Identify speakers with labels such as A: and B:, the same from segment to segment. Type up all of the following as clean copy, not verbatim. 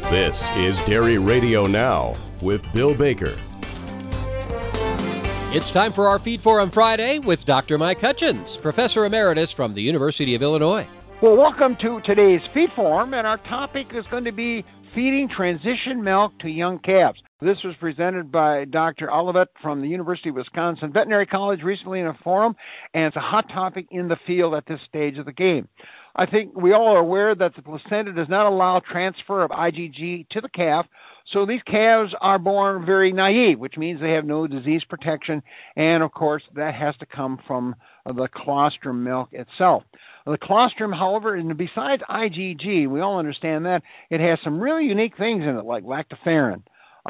A: This is Dairy Radio Now with Bill Baker.
B: It's time for our Feed Forum Friday with Dr. Mike Hutchins, Professor Emeritus from the University of Illinois.
C: Well, welcome to today's Feed Forum, and our topic is going to be feeding transition milk to young calves. This was presented by Dr. Olivet from the University of Wisconsin Veterinary College recently in a forum, and it's a hot topic in the field at this stage of the game. I think we all are aware that the placenta does not allow transfer of IgG to the calf, so these calves are born very naive, which means they have no disease protection, and of course that has to come from the colostrum milk itself. The colostrum, however, and besides IgG, we all understand that, it has some really unique things in it like lactoferrin,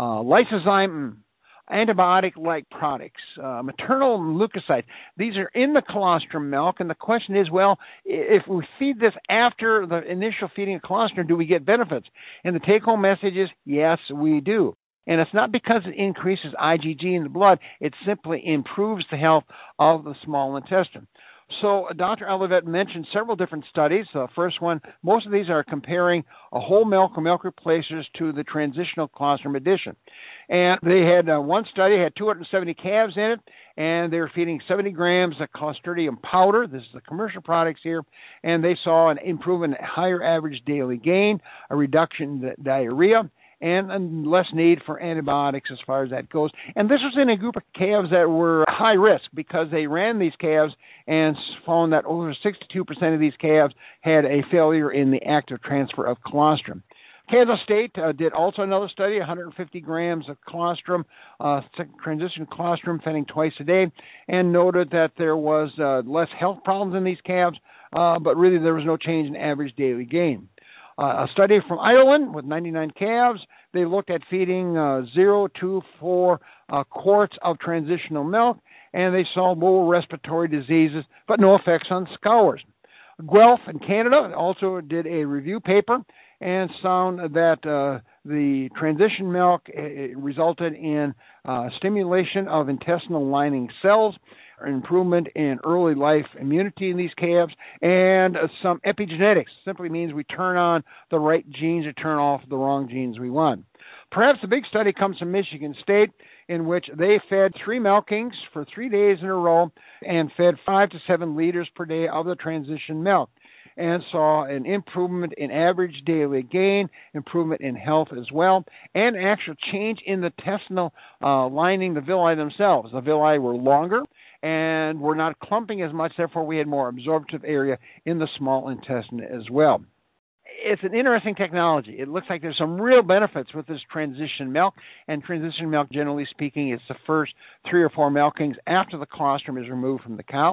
C: lysozyme, antibiotic-like products, maternal leukocytes. These are in the colostrum milk, and the question is, well, if we feed this after the initial feeding of colostrum, do we get benefits? And the take-home message is, yes, we do. And it's not because it increases IgG in the blood, it simply improves the health of the small intestine. So Dr. Olivet mentioned several different studies. The first one, most of these are comparing a whole milk or milk replacers to the transitional colostrum addition. And they had one study, had 270 calves in it, and they were feeding 70 grams of Clostridium powder. This is the commercial products here. And they saw an improvement in higher average daily gain, a reduction in diarrhea, and less need for antibiotics as far as that goes. And this was in a group of calves that were high risk because they ran these calves and found that over 62% of these calves had a failure in the active transfer of colostrum. Kansas State did also another study, 150 grams of colostrum, transition colostrum feeding twice a day, and noted that there was less health problems in these calves, but really there was no change in average daily gain. A study from Ireland with 99 calves, they looked at feeding 0 to 4 quarts of transitional milk, and they saw lower respiratory diseases, but no effects on scours. Guelph in Canada also did a review paper and found that the transition milk resulted in stimulation of intestinal lining cells, improvement in early life immunity in these calves, and some epigenetics. Simply means we turn on the right genes or turn off the wrong genes we want. Perhaps the big study comes from Michigan State, in which they fed 3 milkings for 3 days in a row and fed 5 to 7 liters per day of the transition milk, and saw an improvement in average daily gain, improvement in health as well, and actual change in the intestinal lining, the villi themselves. The villi were longer and were not clumping as much, therefore we had more absorptive area in the small intestine as well. It's an interesting technology. It looks like there's some real benefits with this transition milk, and transition milk, generally speaking, is the first 3 or 4 milkings after the colostrum is removed from the cow.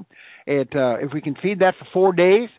C: If we can feed that for 4 days,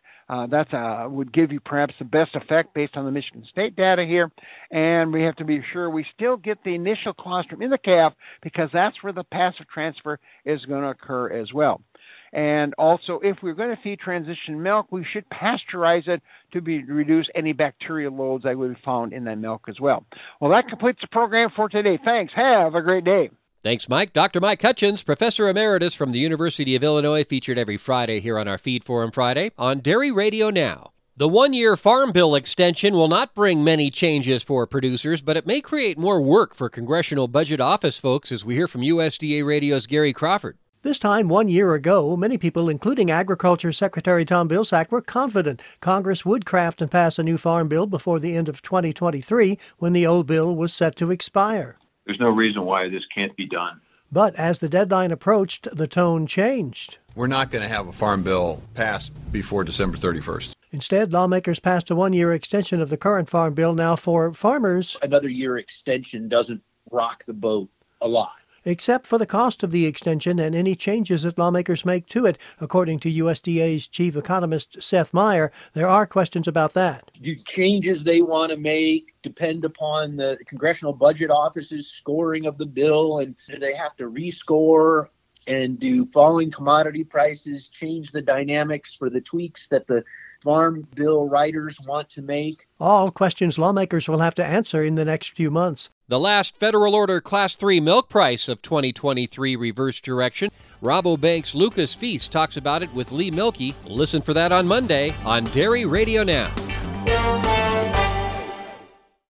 C: that would give you perhaps the best effect based on the Michigan State data here. And we have to be sure we still get the initial colostrum in the calf because that's where the passive transfer is going to occur as well. And also, if we're going to feed transition milk, we should pasteurize it to reduce any bacterial loads that would be found in that milk as well. Well, that completes the program for today. Thanks. Have a great day.
B: Thanks, Mike. Dr. Mike Hutchins, Professor Emeritus from the University of Illinois, featured every Friday here on our Feed Forum Friday on Dairy Radio Now. The one-year Farm Bill extension will not bring many changes for producers, but it may create more work for Congressional Budget Office folks, as we hear from USDA Radio's Gary Crawford.
D: This time 1 year ago, many people, including Agriculture Secretary Tom Vilsack, were confident Congress would craft and pass a new farm bill before the end of 2023 when the old bill was set to expire.
E: There's no reason why this can't be done.
D: But as the deadline approached, the tone changed.
F: We're not going to have a farm bill passed before December 31st.
D: Instead, lawmakers passed a 1-year extension of the current farm bill. Now for farmers,
G: another year extension doesn't rock the boat a lot.
D: Except for the cost of the extension and any changes that lawmakers make to it. According to USDA's chief economist Seth Meyer, there are questions about that.
G: Do changes they want to make depend upon the Congressional Budget Office's scoring of the bill, and do they have to rescore? And do falling commodity prices change the dynamics for the tweaks that the farm bill writers want to make?
D: All questions lawmakers will have to answer in the next few months.
B: The last federal order Class 3 milk price of 2023 reversed direction. Rabobank's Lucas Feast talks about it with Lee Milkey. Listen for that on Monday on Dairy Radio Now.